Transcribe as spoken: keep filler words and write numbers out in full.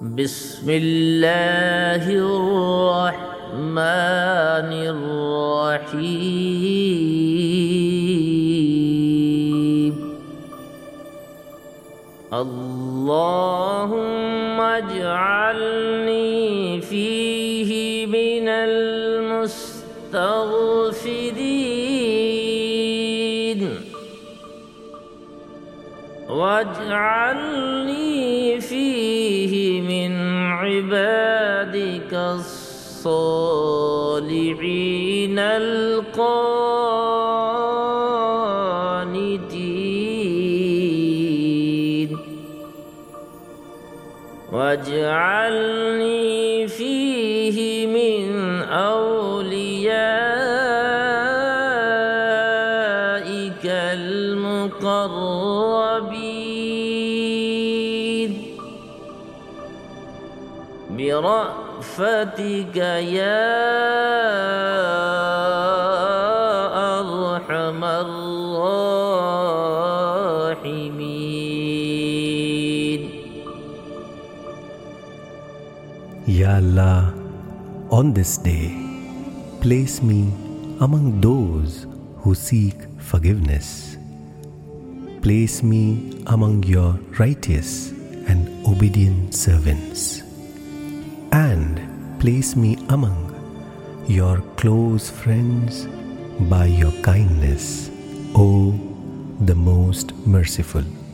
بسم الله الرحمن الرحيم. اللهم اجعلني فيه من المستغفرين واجعلني فيه من عبادك الصالحين القانتين واجعلني فيه من أوليائك المقربين برأفتك يا أرحم الراحمين. Ya Allah, on this day, place me among those who seek forgiveness. Place me among your righteous and obedient servants, and place me among your close friends by your kindness, O the most merciful.